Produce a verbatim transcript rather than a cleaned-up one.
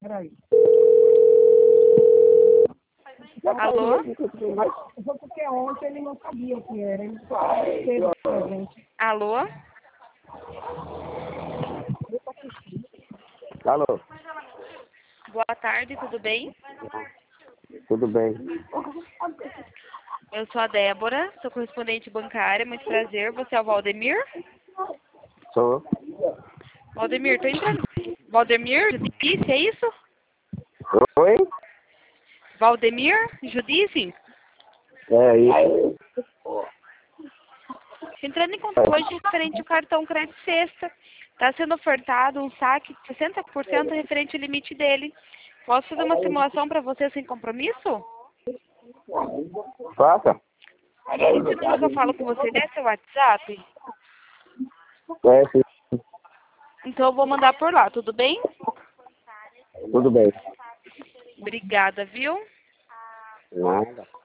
Peraí. Alô? Porque ontem ele não sabia o que era. Ele só teve pra gente. Alô? Alô, Boa tarde, tudo bem? tudo bem? Eu sou a Débora, sou correspondente bancária, muito prazer. Você é o Valdemir? Sou. Valdemir, tô entrando. Valdemir Judice, é isso? Oi? Valdemir Judice? É isso. Entrando em contato hoje referente ao cartão crédito sexta. Está sendo ofertado um saque de sessenta por cento referente ao limite dele. Posso fazer uma simulação para você sem compromisso? Faça? Esse número que eu falo com você é seu WhatsApp? É, sim. Então eu vou mandar por lá, tudo bem? Tudo bem. Obrigada, viu? Nada.